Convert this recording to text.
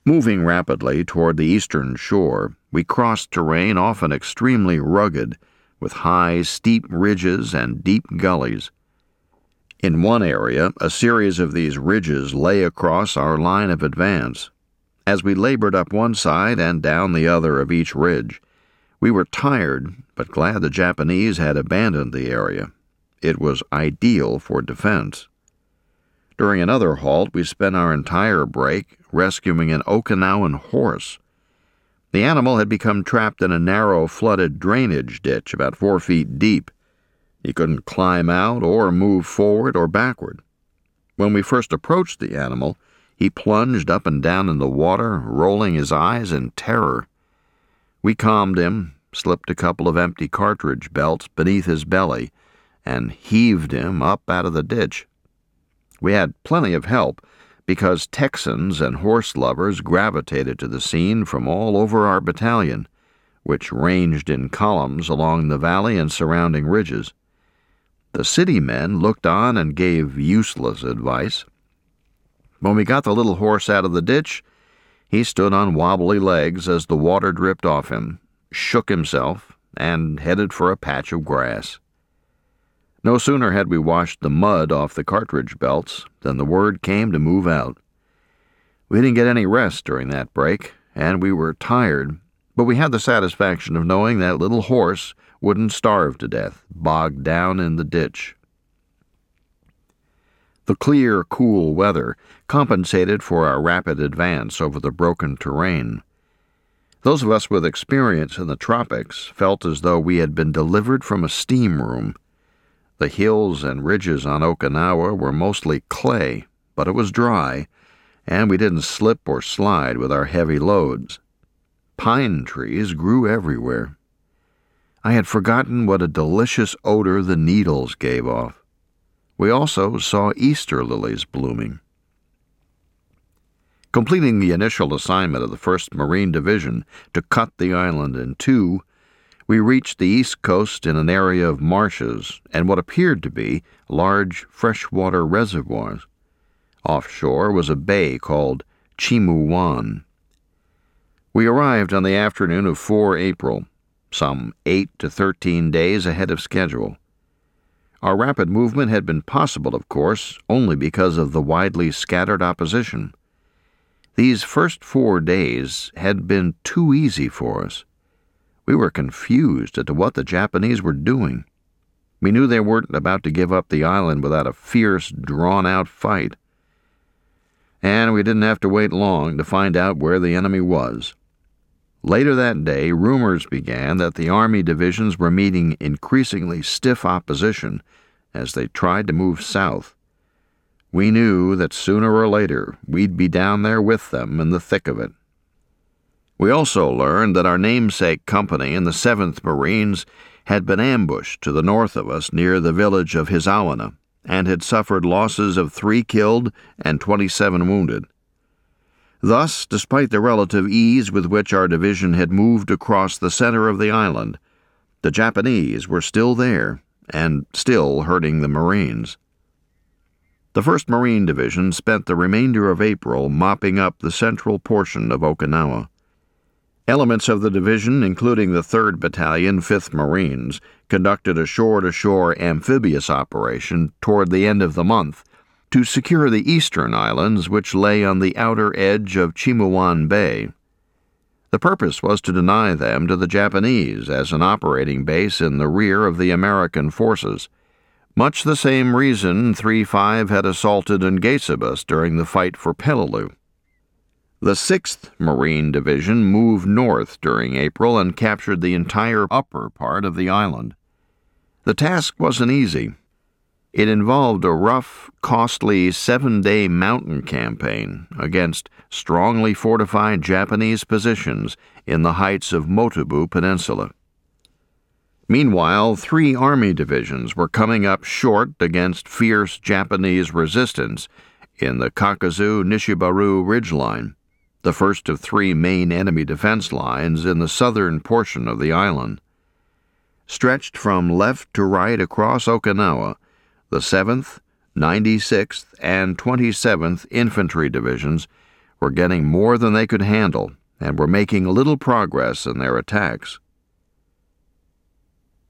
Moving rapidly toward the eastern shore, we crossed terrain often extremely rugged, with high, steep ridges and deep gullies. In one area, a series of these ridges lay across our line of advance. As we labored up one side and down the other of each ridge, we were tired, but glad the Japanese had abandoned the area. It was ideal for defense. During another halt, we spent our entire break rescuing an Okinawan horse. The animal had become trapped in a narrow, flooded drainage ditch about 4 feet deep. He couldn't climb out or move forward or backward. When we first approached the animal, he plunged up and down in the water, rolling his eyes in terror. We calmed him, slipped a couple of empty cartridge belts beneath his belly, and heaved him up out of the ditch. We had plenty of help because Texans and horse lovers gravitated to the scene from all over our battalion, which ranged in columns along the valley and surrounding ridges. The city men looked on and gave useless advice. When we got the little horse out of the ditch, he stood on wobbly legs as the water dripped off him, shook himself, and headed for a patch of grass. No sooner had we washed the mud off the cartridge belts than the word came to move out. We didn't get any rest during that break, and we were tired, but we had the satisfaction of knowing that little horse wouldn't starve to death, bogged down in the ditch. The clear, cool weather compensated for our rapid advance over the broken terrain. Those of us with experience in the tropics felt as though we had been delivered from a steam room. The hills and ridges on Okinawa were mostly clay, but it was dry, and we didn't slip or slide with our heavy loads. Pine trees grew everywhere. I had forgotten what a delicious odor the needles gave off. We also saw Easter lilies blooming. Completing the initial assignment of the 1st Marine Division to cut the island in two, we reached the east coast in an area of marshes and what appeared to be large freshwater reservoirs. Offshore was a bay called Chimuwan. We arrived on the afternoon of 4 April, some 8 to 13 days ahead of schedule. Our rapid movement had been possible, of course, only because of the widely scattered opposition. These first 4 days had been too easy for us. We were confused as to what the Japanese were doing. We knew they weren't about to give up the island without a fierce, drawn-out fight. And we didn't have to wait long to find out where the enemy was. Later that day, rumors began that the Army divisions were meeting increasingly stiff opposition as they tried to move south. We knew that sooner or later we'd be down there with them in the thick of it. We also learned that our namesake company in the 7th Marines had been ambushed to the north of us near the village of Hizawana and had suffered losses of 3 killed and 27 wounded. Thus, despite the relative ease with which our division had moved across the center of the island, the Japanese were still there and still hurting the Marines. The 1st Marine Division spent the remainder of April mopping up the central portion of Okinawa. Elements of the division, including the 3rd Battalion, 5th Marines, conducted a shore-to-shore amphibious operation toward the end of the month to secure the eastern islands which lay on the outer edge of Chimuwan Bay. The purpose was to deny them to the Japanese as an operating base in the rear of the American forces, much the same reason 3-5 had assaulted Ngesibus during the fight for Peleliu. The 6th Marine Division moved north during April and captured the entire upper part of the island. The task wasn't easy. It involved a rough, costly 7-day mountain campaign against strongly fortified Japanese positions in the heights of Motobu Peninsula. Meanwhile, 3 Army divisions were coming up short against fierce Japanese resistance in the Kakuzu-Nishibaru ridgeline, the first of 3 main enemy defense lines in the southern portion of the island. Stretched from left to right across Okinawa, the 7th, 96th, and 27th Infantry Divisions were getting more than they could handle and were making little progress in their attacks.